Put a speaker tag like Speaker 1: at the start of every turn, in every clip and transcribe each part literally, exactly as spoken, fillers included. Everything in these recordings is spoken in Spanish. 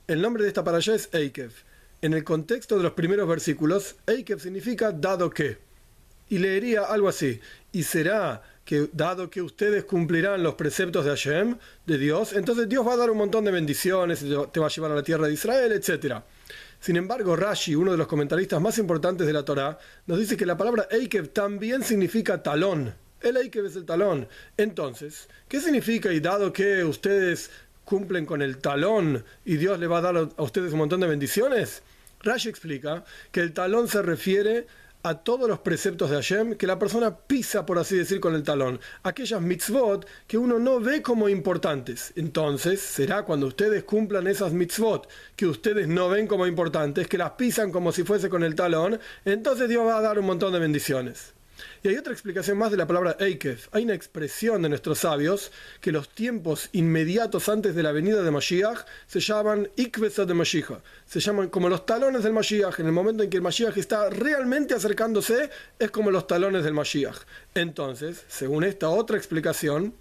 Speaker 1: El nombre de esta parashá es Eikev. En el contexto de los primeros versículos, Eikev significa dado que. Y leería algo así: y será que dado que ustedes cumplirán los preceptos de Hashem, de Dios, entonces Dios va a dar un montón de bendiciones, te va a llevar a la tierra de Israel, etcétera. Sin embargo, Rashi, uno de los comentaristas más importantes de la Torá, nos dice que la palabra Eikev también significa talón. El Eikev es el talón. Entonces, ¿qué significa y dado que ustedes cumplen con el talón y Dios le va a dar a ustedes un montón de bendiciones? Rashi explica que el talón se refiere a todos los preceptos de Hashem que la persona pisa, por así decir, con el talón, aquellas mitzvot que uno no ve como importantes. Entonces será cuando ustedes cumplan esas mitzvot que ustedes no ven como importantes, que las pisan como si fuese con el talón, entonces Dios va a dar un montón de bendiciones. Y hay otra explicación más de la palabra Eikev. Hay una expresión de nuestros sabios que los tiempos inmediatos antes de la venida de Mashiach se llaman Ikvesa de Mashiach. Se llaman como los talones del Mashiach. En el momento en que el Mashiach está realmente acercándose, es como los talones del Mashiach. Entonces, según esta otra explicación,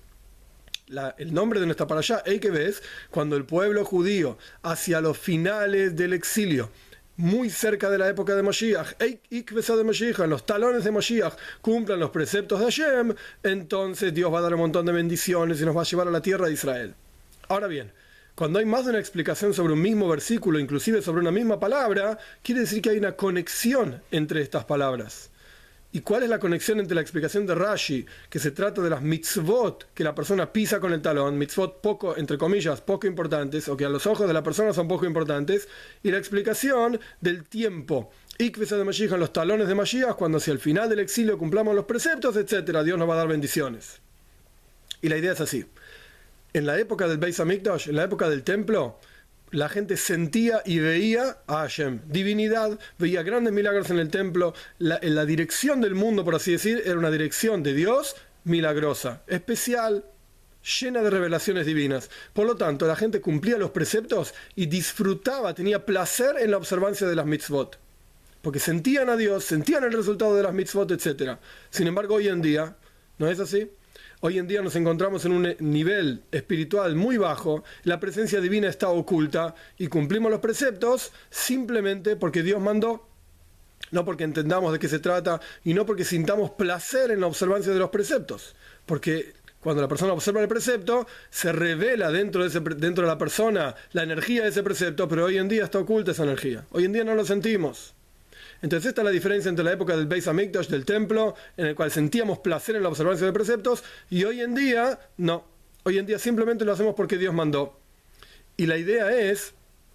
Speaker 1: La, el nombre de nuestra parashá, Eikev, es cuando el pueblo judío, hacia los finales del exilio, muy cerca de la época de Mashiach, de Mashiach, en los talones de Mashiach, cumplan los preceptos de Hashem, entonces Dios va a dar un montón de bendiciones y nos va a llevar a la tierra de Israel. Ahora bien, cuando hay más de una explicación sobre un mismo versículo, inclusive sobre una misma palabra, quiere decir que hay una conexión entre estas palabras. ¿Y cuál es la conexión entre la explicación de Rashi, que se trata de las mitzvot que la persona pisa con el talón, mitzvot poco, entre comillas, poco importantes, o que a los ojos de la persona son poco importantes, y la explicación del tiempo, Ikvesa de Mashiach, en los talones de Mashiach, cuando hacia el final del exilio cumplamos los preceptos, etcétera, Dios nos va a dar bendiciones? Y la idea es así: en la época del Beis Hamikdash, en la época del templo, la gente sentía y veía a Hashem, divinidad, veía grandes milagros en el templo. La, en la dirección del mundo, por así decir, era una dirección de Dios milagrosa, especial, llena de revelaciones divinas. Por lo tanto, la gente cumplía los preceptos y disfrutaba, tenía placer en la observancia de las mitzvot, porque sentían a Dios, sentían el resultado de las mitzvot, etcétera. Sin embargo, hoy en día, ¿no es así? Hoy en día nos encontramos en un nivel espiritual muy bajo, la presencia divina está oculta y cumplimos los preceptos simplemente porque Dios mandó, no porque entendamos de qué se trata y no porque sintamos placer en la observancia de los preceptos, porque cuando la persona observa el precepto, se revela dentro de, ese, dentro de la persona la energía de ese precepto, pero hoy en día está oculta esa energía, hoy en día no lo sentimos. Entonces esta es la diferencia entre la época del Beis Hamikdash, del templo, en el cual sentíamos placer en la observancia de preceptos, y hoy en día, no. Hoy en día simplemente lo hacemos porque Dios mandó. Y la idea es,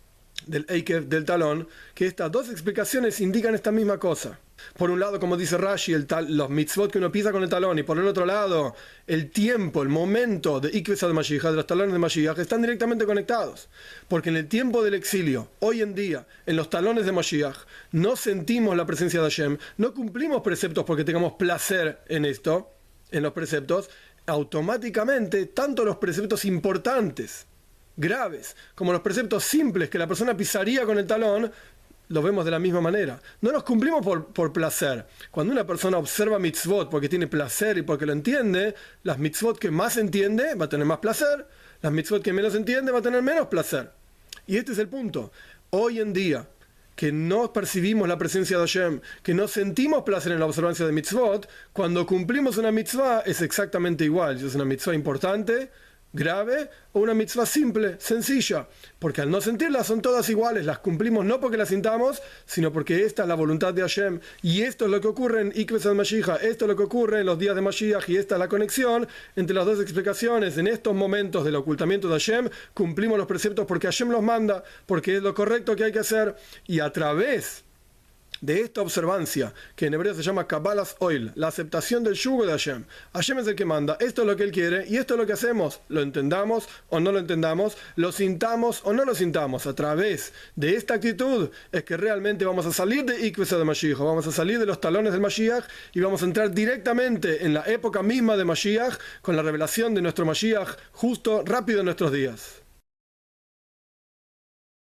Speaker 1: del Eikev, del talón, que estas dos explicaciones indican esta misma cosa. Por un lado, como dice Rashi, el tal, los mitzvot que uno pisa con el talón, y por el otro lado, el tiempo, el momento de Ikvesa de Mashiach, de los talones de Mashiach, están directamente conectados. Porque en el tiempo del exilio, hoy en día, en los talones de Mashiach, no sentimos la presencia de Hashem, no cumplimos preceptos porque tengamos placer en esto, en los preceptos. Automáticamente, tanto los preceptos importantes, graves, como los preceptos simples que la persona pisaría con el talón, lo vemos de la misma manera. No los cumplimos por, por placer. Cuando una persona observa mitzvot porque tiene placer y porque lo entiende, las mitzvot que más entiende va a tener más placer, las mitzvot que menos entiende va a tener menos placer. Y este es el punto. Hoy en día, que no percibimos la presencia de Hashem, que no sentimos placer en la observancia de mitzvot, cuando cumplimos una mitzvah es exactamente igual. Si es una mitzvah importante, grave, o una mitzvah simple, sencilla, porque al no sentirlas son todas iguales, las cumplimos no porque las sintamos, sino porque esta es la voluntad de Hashem, y esto es lo que ocurre en Ikvesa de Mashiach, esto es lo que ocurre en los días de Mashiach, y esta es la conexión entre las dos explicaciones. En estos momentos del ocultamiento de Hashem, cumplimos los preceptos porque Hashem los manda, porque es lo correcto que hay que hacer, y a través de esta observancia, que en hebreo se llama Kabbalas Oil, la aceptación del yugo de Hashem. Hashem es el que manda, esto es lo que Él quiere, y esto es lo que hacemos, lo entendamos o no lo entendamos, lo sintamos o no lo sintamos. A través de esta actitud es que realmente vamos a salir de Ikvesa de Mashiach, vamos a salir de los talones del Mashiach, y vamos a entrar directamente en la época misma de Mashiach, con la revelación de nuestro Mashiach justo, rápido en nuestros días.